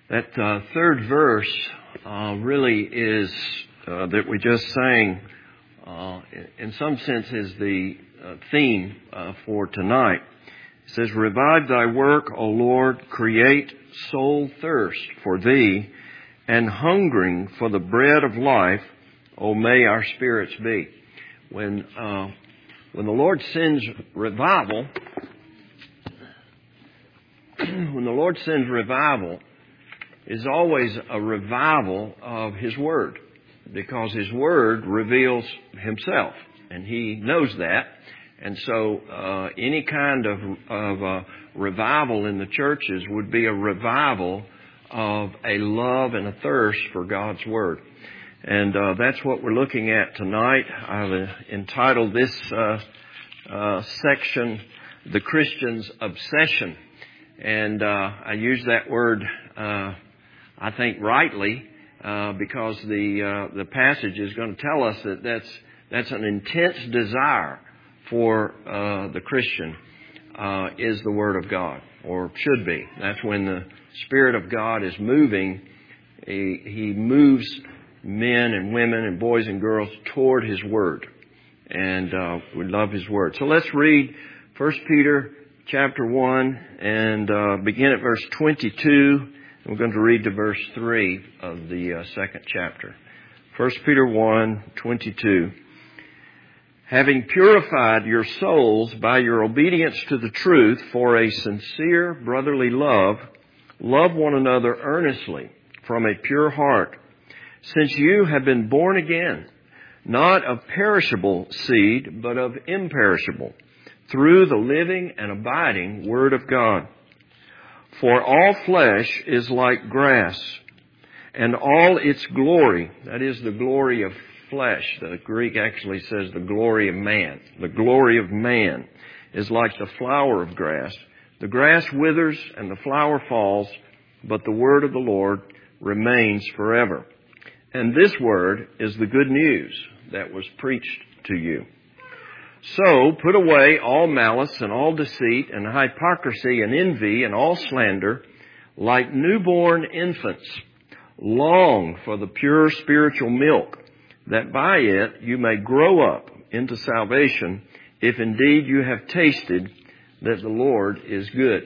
That third verse really is, that we just sang, in some sense is the theme for tonight. It says, "Revive thy work, O Lord, create soul thirst for thee, and hungering for the bread of life, O may our spirits be." When the Lord sends revival, is always a revival of His Word, because His Word reveals Himself, and He knows that. And so any kind of revival in the churches would be a revival of a love and a thirst for God's Word. And that's what we're looking at tonight. I've entitled this section, "The Christian's Obsession." And I use that word, I think rightly, because the passage is going to tell us that that's an intense desire for the Christian, is the Word of God, or should be. That's when the Spirit of God is moving. He moves men and women and boys and girls toward His Word. And we love His Word. So let's read 1 Peter chapter 1 and begin at verse 22. We're going to read to verse 3 of the second chapter. 1 Peter 1:22. "Having purified your souls by your obedience to the truth for a sincere brotherly love, love one another earnestly from a pure heart, since you have been born again, not of perishable seed, but of imperishable, through the living and abiding Word of God. For all flesh is like grass, and all its glory," that is the glory of flesh. The Greek actually says the glory of man. "The glory of man is like the flower of grass. The grass withers and the flower falls, but the word of the Lord remains forever. And this word is the good news that was preached to you. So put away all malice and all deceit and hypocrisy and envy and all slander. Like newborn infants, long for the pure spiritual milk, that by it you may grow up into salvation, if indeed you have tasted that the Lord is good."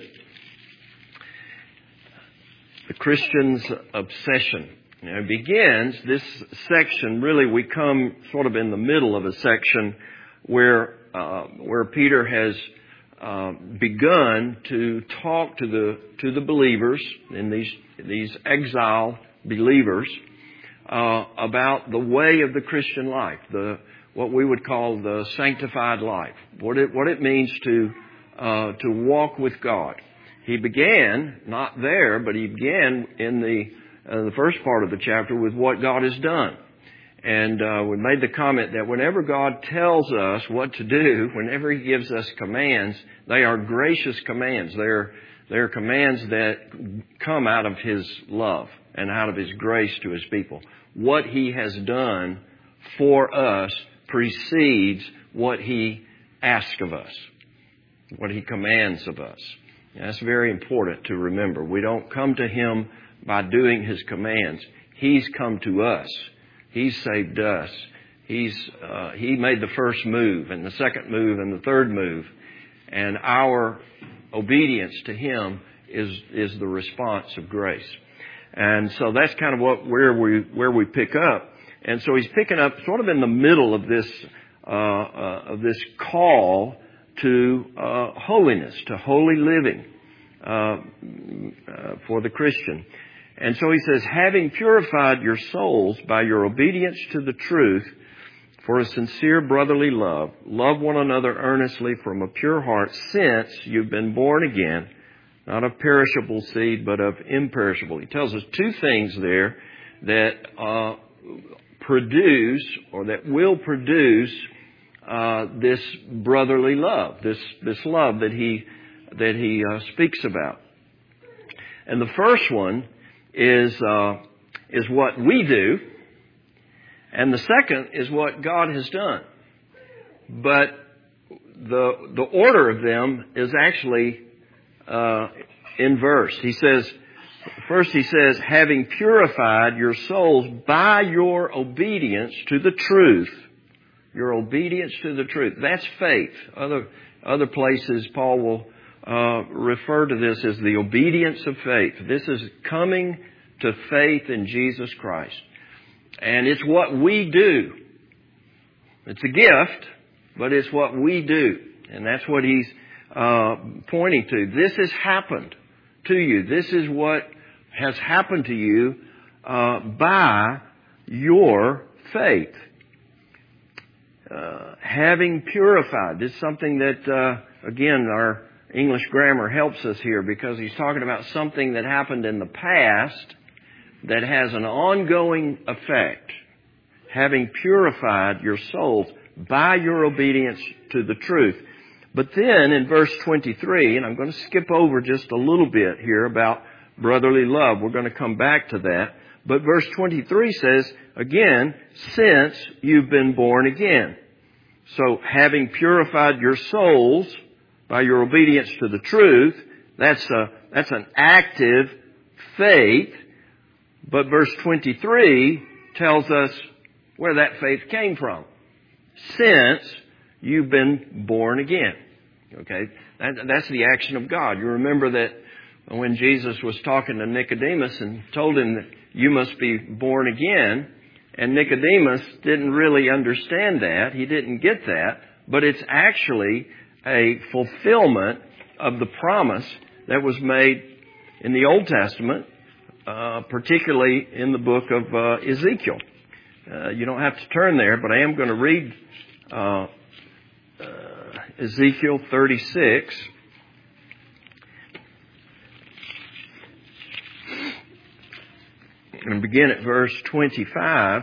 The Christian's obsession. Now it begins, this section, really we come sort of in the middle of a section where Peter has begun to talk to the believers, in these exile believers, about the way of the Christian life, what we would call the sanctified life, what it means to walk with God. He began, not there, but he began in the first part of the chapter with what God has done. And we made the comment that whenever God tells us what to do, whenever He gives us commands, they are gracious commands. They're commands that come out of His love and out of His grace to His people. What He has done for us precedes what He asks of us, what He commands of us. And that's very important to remember. We don't come to Him by doing His commands. He's come to us. He's saved us. He made the first move and the second move and the third move. And our obedience to Him is the response of grace. And so that's kind of where we pick up. And so he's picking up sort of in the middle of this call to holiness, to holy living for the Christian. And so he says, "Having purified your souls by your obedience to the truth for a sincere brotherly love, love one another earnestly from a pure heart, since you've been born again, not of perishable seed, but of imperishable." He tells us two things there that produce, or that will produce, this brotherly love, this love that he speaks about. And the first one is what we do, and the second is what God has done. But the order of them is actually inverse. He says, First he says, having purified your souls by your obedience to the truth. Your obedience to the truth. That's faith. Other places Paul will refer to this as the obedience of faith. This is coming to faith in Jesus Christ. And it's what we do. It's a gift, but it's what we do. And that's what he's pointing to. This has happened to you. This is what has happened to you by your faith. Having purified. This is something that, again, our English grammar helps us here because he's talking about something that happened in the past that has an ongoing effect. Having purified your souls by your obedience to the truth. But then in verse 23, and I'm going to skip over just a little bit here about brotherly love. We're going to come back to that. But verse 23 says, again, since you've been born again. So having purified your souls by your obedience to the truth, that's an active faith. But verse 23 tells us where that faith came from. Since you've been born again. Okay? That's the action of God. You remember that when Jesus was talking to Nicodemus and told him that you must be born again, and Nicodemus didn't really understand that. He didn't get that. But it's actually a fulfillment of the promise that was made in the Old Testament, particularly in the book of Ezekiel. You don't have to turn there, but I am going to read Ezekiel 36. I'm going to begin at verse 25.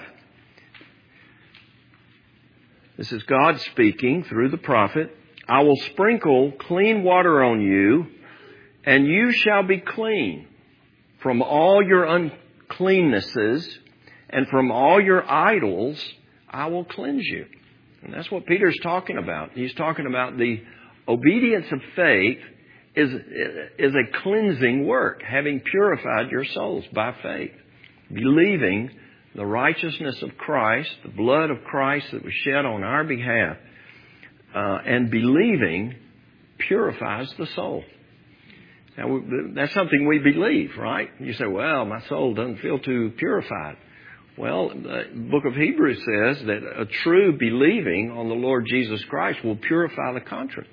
This is God speaking through the prophet. I will sprinkle clean water on you, and you shall be clean from all your uncleannesses, and from all your idols I will cleanse you. And that's what Peter's talking about. He's talking about the obedience of faith is a cleansing work, having purified your souls by faith. Believing the righteousness of Christ, the blood of Christ that was shed on our behalf, and believing purifies the soul. Now, that's something we believe, right? You say, well, my soul doesn't feel too purified. Well, the book of Hebrews says that a true believing on the Lord Jesus Christ will purify the conscience,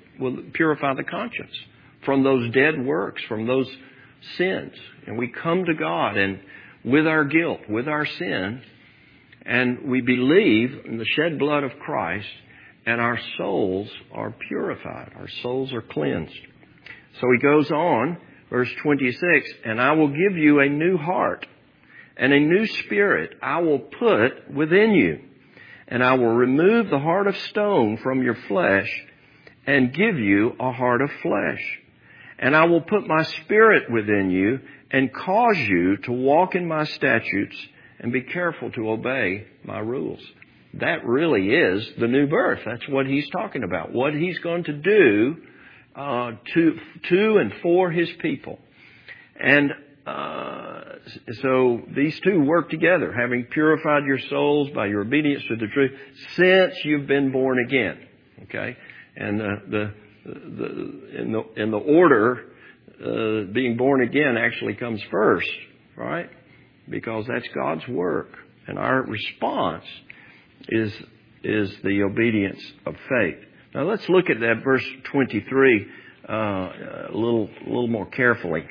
from those dead works, from those sins. And we come to God and with our guilt, with our sin, and we believe in the shed blood of Christ, and our souls are purified. Our souls are cleansed. So he goes on, verse 26, and I will give you a new heart, and a new spirit I will put within you, and I will remove the heart of stone from your flesh, and give you a heart of flesh. And I will put my spirit within you, and cause you to walk in my statutes and be careful to obey my rules. That really is the new birth. That's what he's talking about. What he's going to do to and for his people. And so these two work together, having purified your souls by your obedience to the truth since you've been born again. Okay? And in the order, being born again actually comes first, right? Because that's God's work. And our response is the obedience of faith. Now let's look at that verse 23 a little more carefully.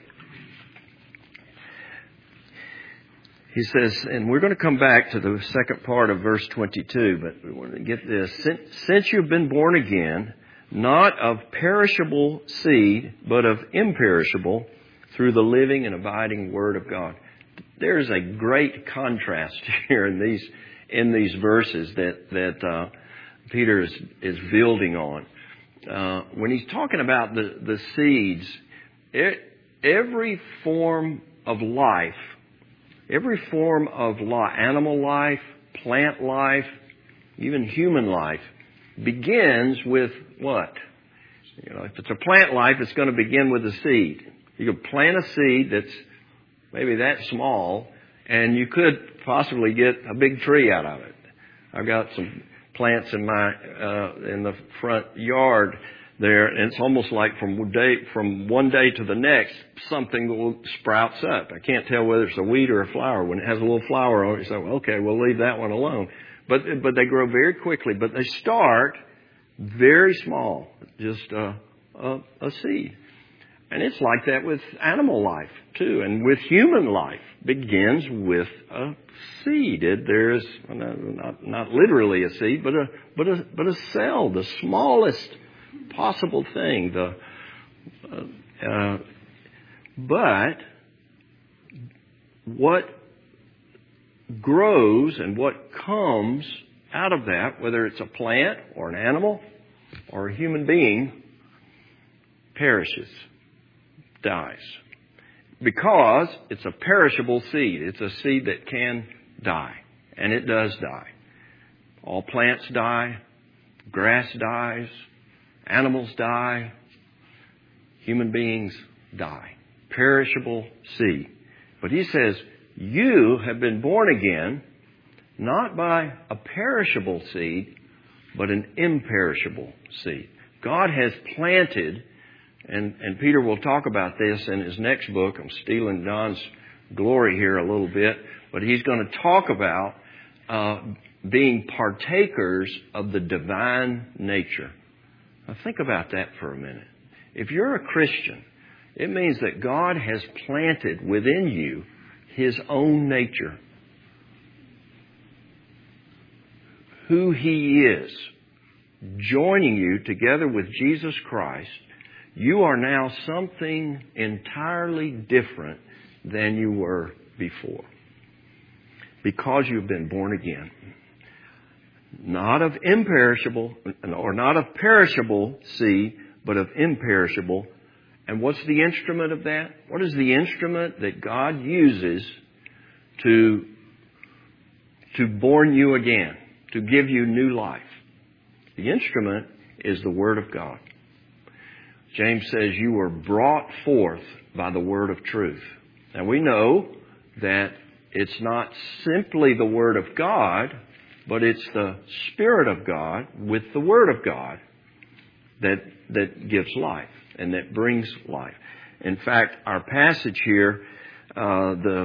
He says, and we're going to come back to the second part of verse 22, but we want to get this. Since you've been born again, not of perishable seed, but of imperishable, through the living and abiding Word of God. There is a great contrast here in these verses that Peter is building on. When he's talking about the seeds, every form of life, animal life, plant life, even human life, begins with what? You know, if it's a plant life, it's going to begin with a seed. You can plant a seed that's maybe that small, and you could possibly get a big tree out of it. I've got some plants in the front yard there, and it's almost like from one day to the next, something sprouts up. I can't tell whether it's a weed or a flower. When it has a little flower on it, you say, well, okay, we'll leave that one alone. But they grow very quickly. But they start very small, just a seed. And it's like that with animal life too, and with human life. Begins with a seed. There is not literally a seed, but a cell, the smallest possible thing. But what grows and what comes out of that, whether it's a plant or an animal or a human being, perishes, dies. Because it's a perishable seed. It's a seed that can die. And it does die. All plants die. Grass dies. Animals die. Human beings die. Perishable seed. But he says, you have been born again, not by a perishable seed, but an imperishable seed. God has planted, and Peter will talk about this in his next book. I'm stealing Don's glory here a little bit, but he's going to talk about being partakers of the divine nature. Now think about that for a minute. If you're a Christian, it means that God has planted within you His own nature. Who He is. Joining you together with Jesus Christ, you are now something entirely different than you were before. Because you've been born again. Not of imperishable, or not of perishable seed, but of imperishable. And what's the instrument of that? What is the instrument that God uses to born you again, to give you new life? The instrument is the Word of God. James says you were brought forth by the word of truth. Now we know that it's not simply the Word of God, but it's the Spirit of God with the Word of God that gives life and that brings life. In fact, our passage here, the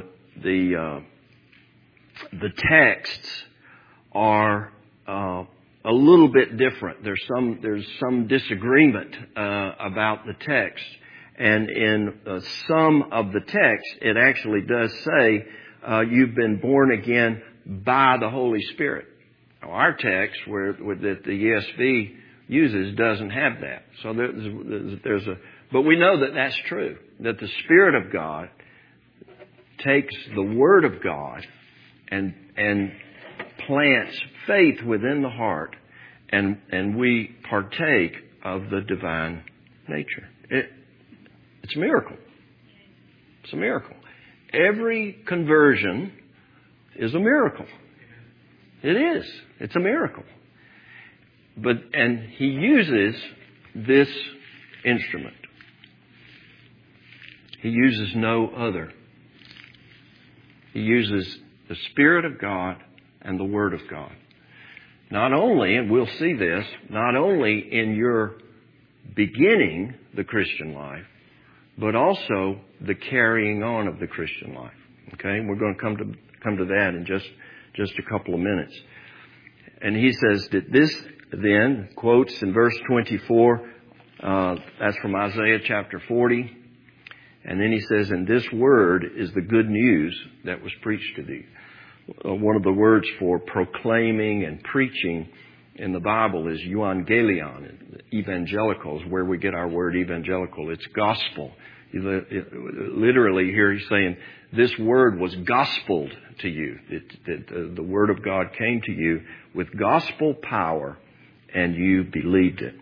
texts are a little bit different. There's some disagreement about the text, and in some of the text, it actually does say you've been born again by the Holy Spirit. Now, our text, that the ESV uses, doesn't have that. So but we know that that's true. That the Spirit of God takes the Word of God and plants faith within the heart, and we partake of the divine nature. It's a miracle. It's a miracle. Every conversion is a miracle. It is. It's a miracle. And He uses this instrument. He uses no other. He uses the Spirit of God and the Word of God. Not only, and we'll see this, not only in your beginning the Christian life, but also the carrying on of the Christian life. Okay? We're going to come to that in just a couple of minutes. And he says that this then, quotes in verse 24, that's from Isaiah chapter 40. And then he says, and this word is the good news that was preached to thee. One of the words for proclaiming and preaching in the Bible is euangelion. Evangelical is where we get our word evangelical. It's gospel. Literally here he's saying, this word was gospeled to you. The word of God came to you with gospel power, and you believed it.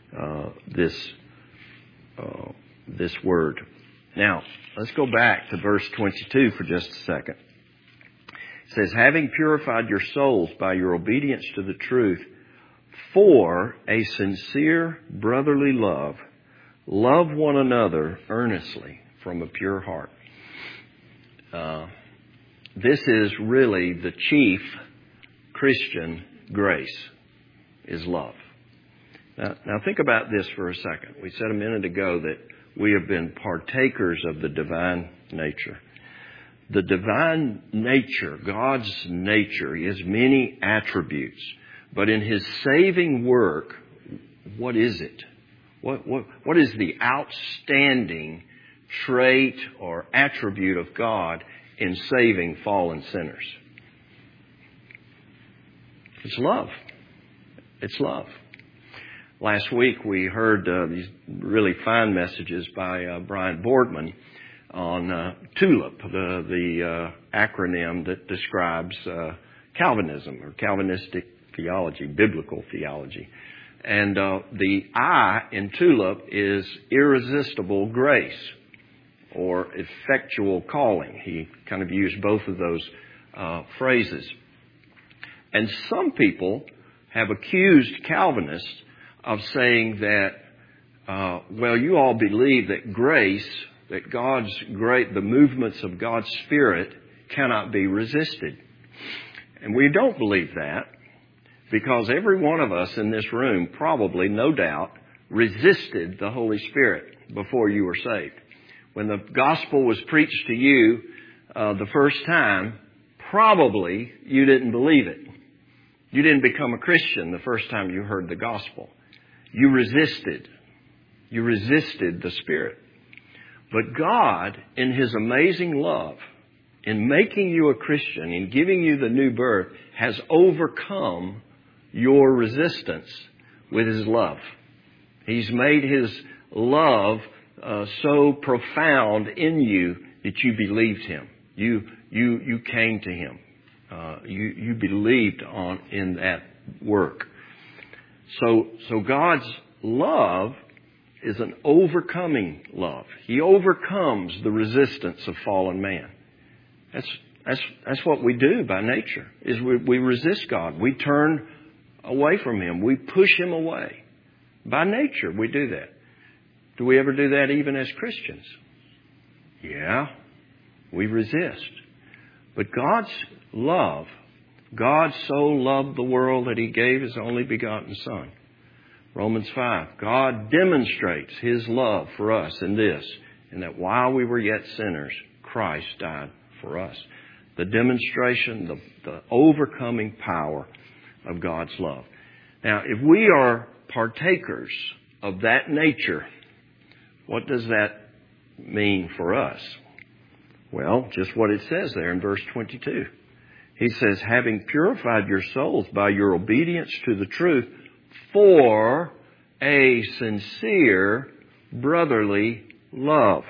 This word. Now, let's go back to verse 22 for just a second. It says, having purified your souls by your obedience to the truth for a sincere brotherly love, love one another earnestly from a pure heart. This is really the chief Christian grace, is love. Now think about this for a second. We said a minute ago that we have been partakers of the divine nature. The divine nature, God's nature, He has many attributes. But in His saving work, what is it? What is the outstanding trait or attribute of God in saving fallen sinners? It's love. It's love. Last week we heard these really fine messages by Brian Boardman on TULIP, the acronym that describes Calvinism or Calvinistic theology, biblical theology. And the I in TULIP is irresistible grace or effectual calling. He kind of used both of those phrases. And some people have accused Calvinists of saying that, well, you all believe that grace, that the movements of God's Spirit cannot be resisted. And we don't believe that because every one of us in this room probably, no doubt, resisted the Holy Spirit before you were saved. When the gospel was preached to you the first time, probably you didn't believe it. You didn't become a Christian the first time you heard the gospel. You resisted. You resisted the Spirit. But God, in His amazing love, in making you a Christian, in giving you the new birth, has overcome your resistance with His love. He's made His love so profound in you that you believed Him. You came to Him. You believed in that work. So God's love is an overcoming love. He overcomes the resistance of fallen man. That's what we do by nature, is we resist God. We turn away from Him. We push Him away. By nature, we do that. Do we ever do that even as Christians? Yeah, we resist. But God's love, God so loved the world that He gave His only begotten Son. Romans 5, God demonstrates His love for us in this, in that while we were yet sinners, Christ died for us. The demonstration, the overcoming power of God's love. Now, if we are partakers of that nature, what does that mean for us? Well, just what it says there in verse 22. He says, having purified your souls by your obedience to the truth for a sincere brotherly love.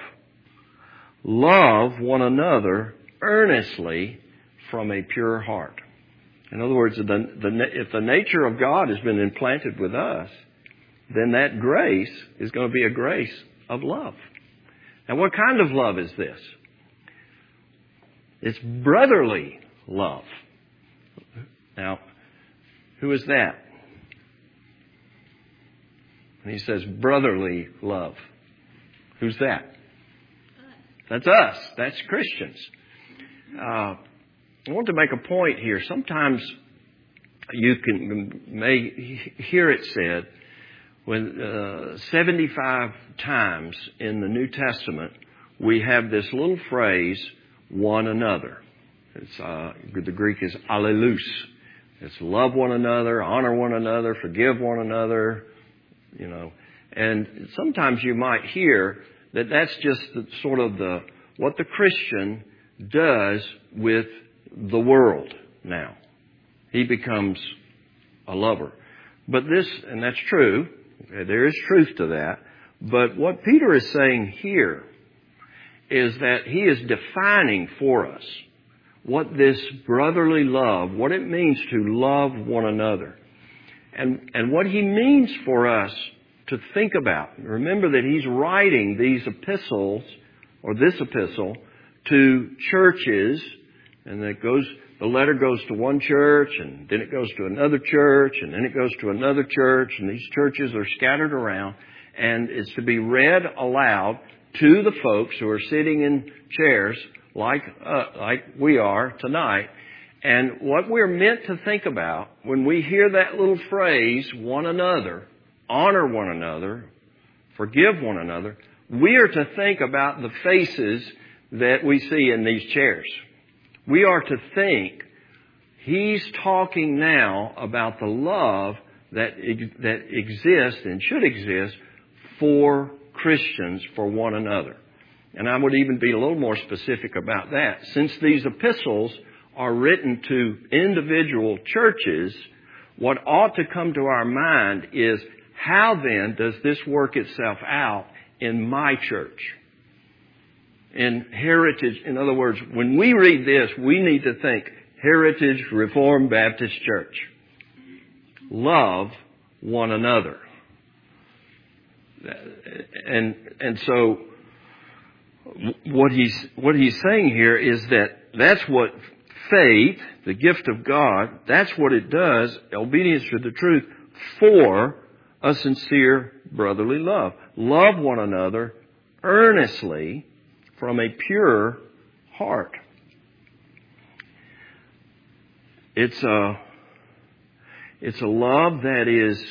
Love one another earnestly from a pure heart. In other words, if the nature of God has been implanted with us, then that grace is going to be a grace of love. Now, what kind of love is this? It's brotherly love. Now, who is that? And he says brotherly love. Who's that? That's us. That's Christians. I want to make a point here. Sometimes you may hear it said when 75 times in the New Testament we have this little phrase, one another. It's the Greek is allelous. It's love one another, honor one another, forgive one another, you know. And sometimes you might hear that that's just what the Christian does with the world now. He becomes a lover. But and that's true. There is truth to that. But what Peter is saying here is that he is defining for us what this brotherly love, what it means to love one another. And what he means for us to think about. Remember that he's writing these epistles, or this epistle, to churches, and the letter goes to one church, and then it goes to another church, and then it goes to another church, and these churches are scattered around, and it's to be read aloud to the folks who are sitting in chairs like we are tonight. And what we're meant to think about when we hear that little phrase, one another, honor one another, forgive one another, we are to think about the faces that we see in these chairs. We are to think, he's talking now about the love that exists and should exist for Christians, for one another. And I would even be a little more specific about that. Since these epistles are written to individual churches, what ought to come to our mind is, how then does this work itself out in my church? In Heritage, in other words, when we read this, we need to think Heritage Reformed Baptist Church. Love one another. And so what he's saying here is that's what faith, the gift of God, that's what it does, obedience to the truth, for a sincere brotherly love. Love one another earnestly from a pure heart. It's a love that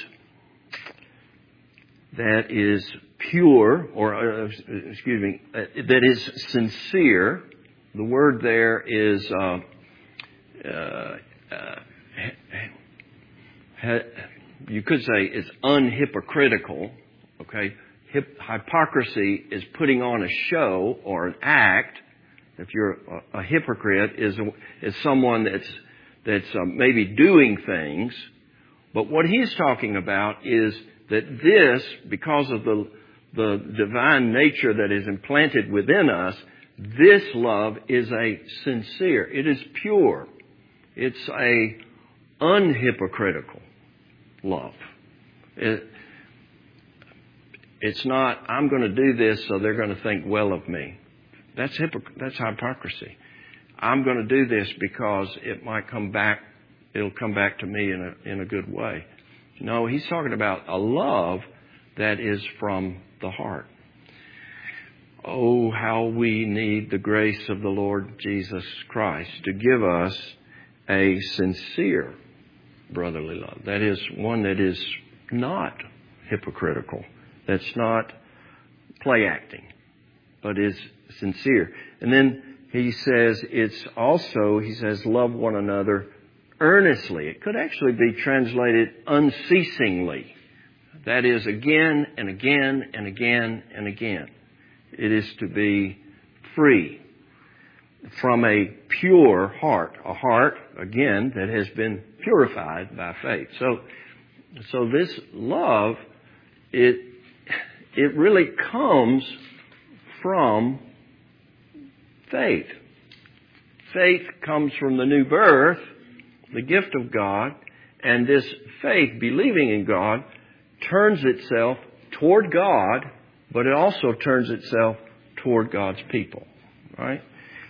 is pure, or that is sincere. The word there is you could say it's unhypocritical. Okay, hypocrisy is putting on a show or an act. If you're a hypocrite, is someone that's maybe doing things. But what he's talking about is that this, because of the divine nature that is implanted within us, this love is a sincere. It is pure. It's a unhypocritical love. It's not, I'm going to do this so they're going to think well of me. That's hypocrisy. I'm going to do this because it might come back, it'll come back to me in a good way. No, he's talking about a love that is from the heart. Oh, how we need the grace of the Lord Jesus Christ to give us a sincere brotherly love. That is one that is not hypocritical. That's not play acting, but is sincere. And then he says love one another earnestly. It could actually be translated unceasingly. That is, again and again and again and again. It is to be free from a pure heart. A heart, again, that has been purified by faith. So this love, it really comes from faith. Faith comes from the new birth, the gift of God, and this faith, believing in God, turns itself toward God, but it also turns itself toward God's people, right?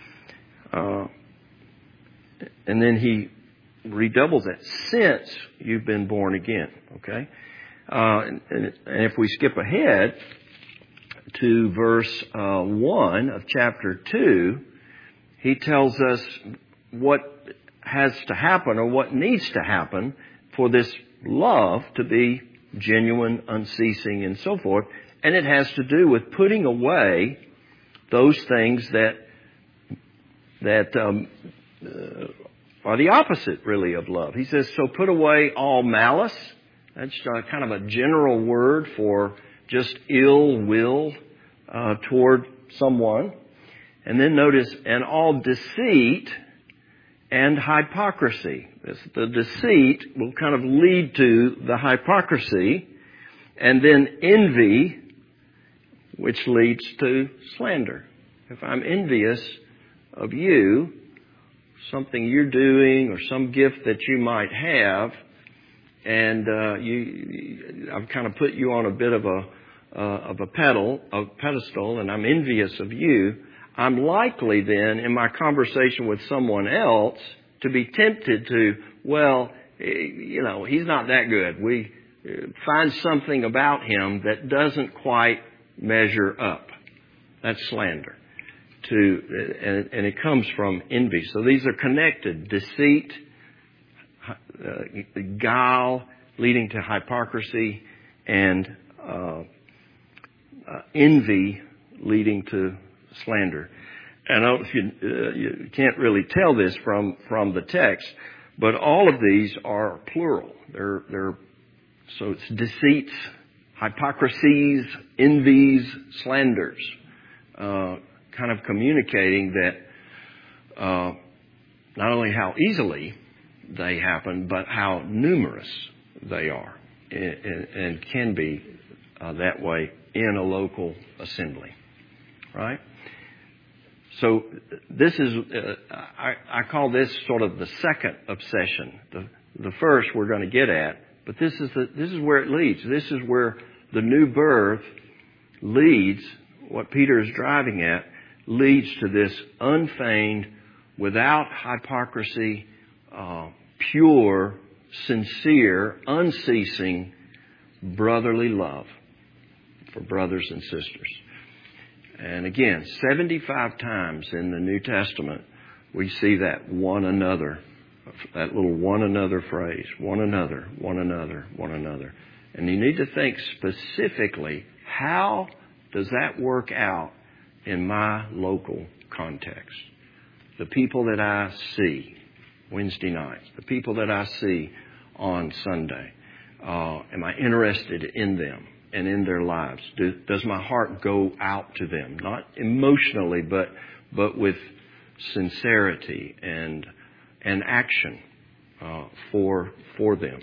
And then he redoubles it, since you've been born again, okay? And if we skip ahead to verse 1 of chapter 2, he tells us what has to happen or what needs to happen for this love to be genuine, unceasing, and so forth. And it has to do with putting away those things that are the opposite, really, of love. He says, so put away all malice. That's kind of a general word for just ill will toward someone. And then notice, and all deceit and hypocrisy. The deceit will kind of lead to the hypocrisy, and then envy, which leads to slander. If I'm envious of you, something you're doing or some gift that you might have, and I've kind of put you on a bit of a pedestal, and I'm envious of you, I'm likely then in my conversation with someone else to be tempted to, well, he's not that good. We find something about him that doesn't quite measure up. That's slander. and it comes from envy. So these are connected. Deceit, guile leading to hypocrisy, and envy leading to slander. And I don't know if you can't really tell this from the text, but all of these are plural. So it's deceits, hypocrisies, envies, slanders, kind of communicating that not only how easily they happen, but how numerous they are, and can be that way in a local assembly, right? So this is, I call this sort of the second obsession. The first we're going to get at, but this is where it leads. This is where the new birth leads. What Peter is driving at leads to this unfeigned, without hypocrisy, pure, sincere, unceasing brotherly love for brothers and sisters. And again, 75 times in the New Testament, we see that one another, that little one another phrase, one another, one another, one another. And you need to think specifically, how does that work out in my local context? The people that I see Wednesday nights, the people that I see on Sunday, am I interested in them and in their lives? Does my heart go out to them? Not emotionally, but with sincerity and action for them.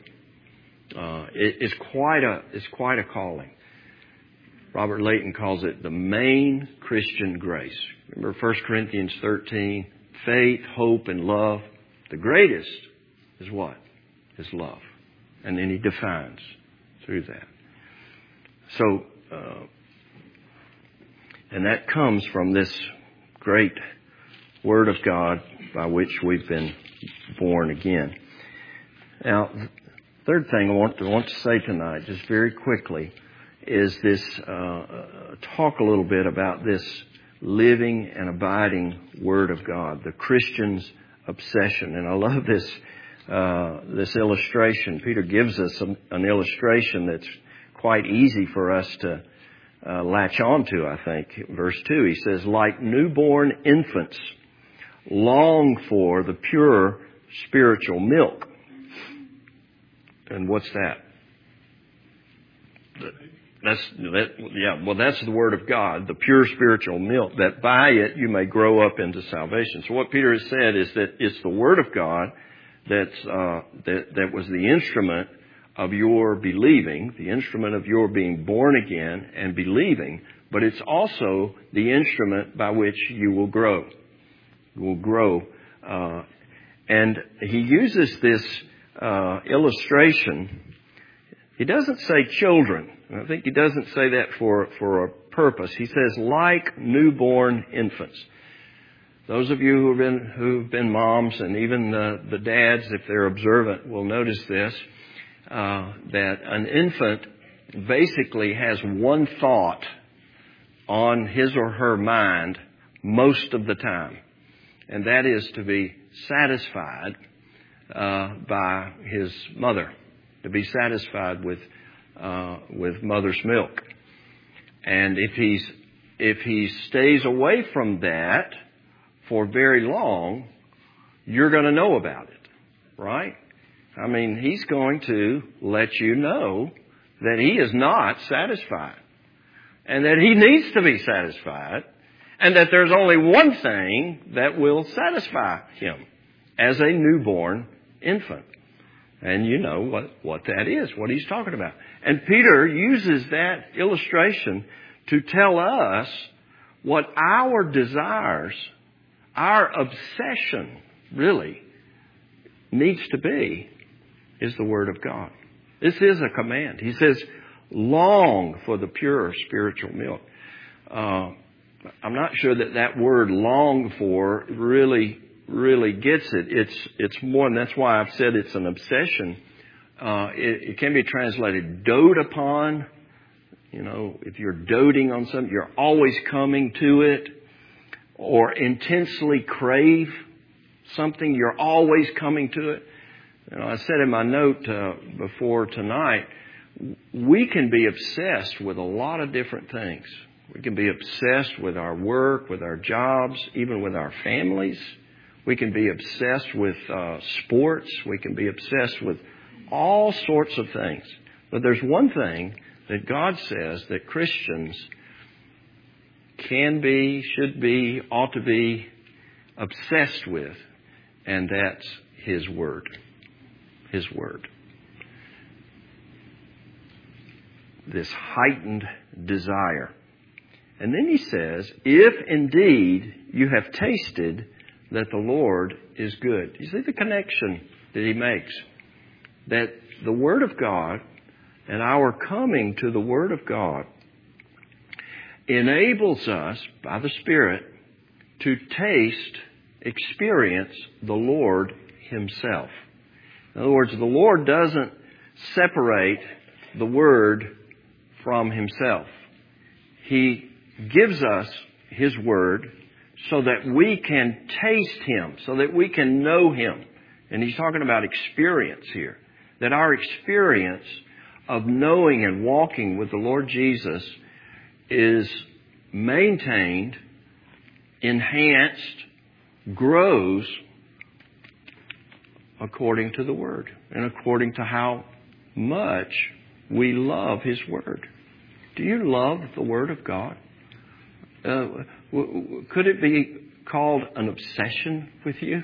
It's quite a calling. Robert Layton calls it the main Christian grace. Remember 1 Corinthians 13, faith, hope, and love. The greatest is what? Is love. And then he defines through that. So, and that comes from this great Word of God by which we've been born again. Now, the third thing I want to say tonight, just very quickly, is this, talk a little bit about this living and abiding Word of God, the Christian's obsession. And I love this illustration. Peter gives us an illustration that's quite easy for us to latch on to, I think. Verse 2, he says, like newborn infants, long for the pure spiritual milk. And what's that? That's the Word of God, the pure spiritual milk, that by it you may grow up into salvation. So what Peter has said is that it's the Word of God that was the instrument of your believing, the instrument of your being born again and believing, but it's also the instrument by which you will grow. You will grow. And he uses this illustration. He doesn't say children. I think he doesn't say that for a purpose. He says like newborn infants. Those of you who've been moms, and even the dads, if they're observant, will notice this, that an infant basically has one thought on his or her mind most of the time, and that is to be satisfied by his mother, to be satisfied with mother's milk. And if he stays away from that for very long, you're going to know about it, right? I mean, he's going to let you know that he is not satisfied, and that he needs to be satisfied, and that there's only one thing that will satisfy him as a newborn infant. And you know what that is, what he's talking about. And Peter uses that illustration to tell us what our desires, our obsession really needs to be, is the Word of God. This is a command. He says, long for the pure spiritual milk. I'm not sure that word long for really gets it. It's more, and that's why I've said it's an obsession. It can be translated dote upon. You know, if you're doting on something, you're always coming to it. or intensely crave something, you're always coming to it. I said in my note before tonight, we can be obsessed with a lot of different things. We can be obsessed with our work, with our jobs, even with our families. We can be obsessed with sports. We can be obsessed with all sorts of things. But there's one thing that God says that Christians can be, should be, ought to be obsessed with, and that's His Word. His Word. This heightened desire. And then He says, if indeed you have tasted that the Lord is good. You see the connection that He makes? That the Word of God and our coming to the Word of God enables us, by the Spirit, to taste, experience the Lord Himself. In other words, the Lord doesn't separate the Word from Himself. He gives us His Word so that we can taste Him, so that we can know Him. And He's talking about experience here. That our experience of knowing and walking with the Lord Jesus is maintained, enhanced, grows according to the Word and according to how much we love His Word. Do you love the Word of God? Could it be called an obsession with you?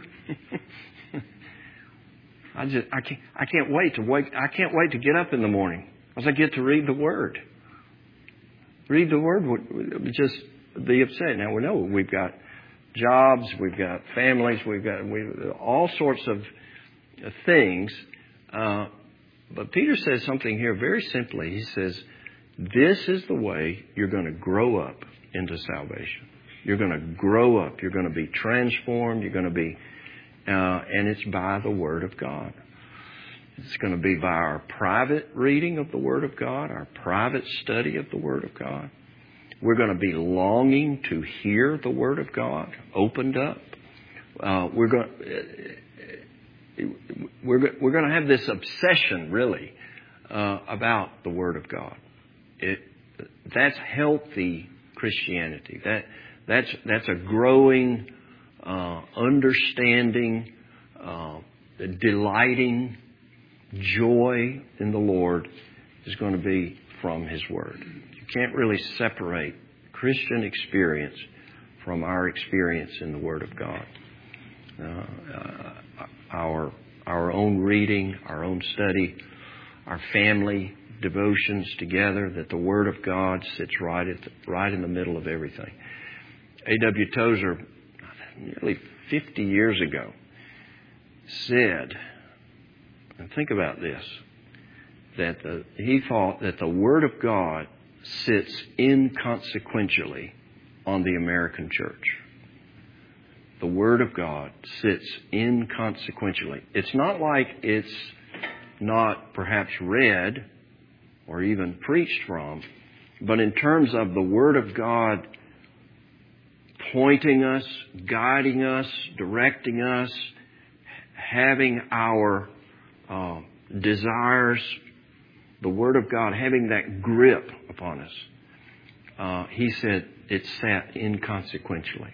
I can't wait to get up in the morning because I get to read the Word. Read the Word would just be upset. Now we know we've got jobs, we've got families, we've got all sorts of things. But Peter says something here very simply. He says, this is the way you're going to grow up into salvation. You're going to grow up. You're going to be transformed. You're going to be, and it's by the Word of God. It's going to be by our private reading of the Word of God, our private study of the Word of God. We're going to be longing to hear the Word of God opened up. We're going to have this obsession, really, about the Word of God. That's healthy Christianity. That's a growing, understanding, delighting joy in the Lord is going to be from His Word. You can't really separate Christian experience from our experience in the Word of God. Our own reading, our own study, our family devotions together, that the Word of God sits right in the middle of everything. A.W. Tozer, nearly 50 years ago, said, and think about this, that he thought that the Word of God sits inconsequentially on the American church. The Word of God sits inconsequentially. It's not like it's not perhaps read or even preached from, but in terms of the Word of God pointing us, guiding us, directing us, having our desires, the Word of God having that grip upon us. He said it sat inconsequentially.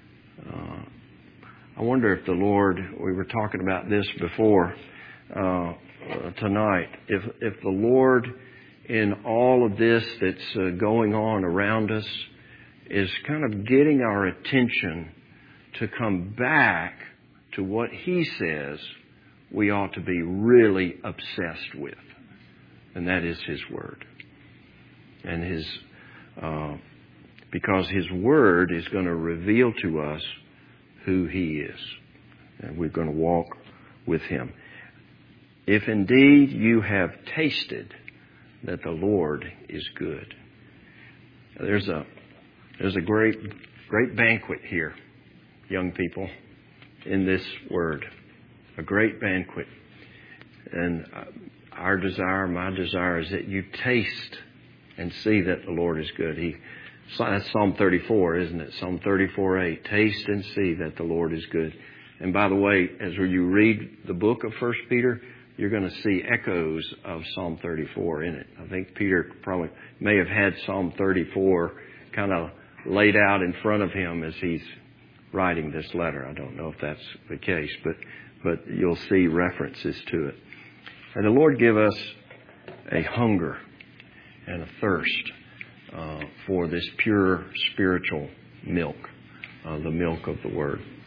I wonder if the Lord, we were talking about this before tonight, if the Lord in all of this that's going on around us is kind of getting our attention to come back to what He says we ought to be really obsessed with. And that is His Word. And because His Word is going to reveal to us who He is. And we're going to walk with Him. If indeed you have tasted that the Lord is good. There's a great banquet here, young people, in this Word. A great banquet. And my desire is that you taste and see that the Lord is good. He That's Psalm 34, isn't it? Psalm 34:8. Taste and see that the Lord is good. And by the way, as you read the book of 1 Peter, you're going to see echoes of Psalm 34 in it. I think Peter probably may have had Psalm 34 kind of laid out in front of him as he's writing this letter. I don't know if that's the case, but you'll see references to it. And the Lord give us a hunger and a thirst for this pure spiritual milk, the milk of the Word.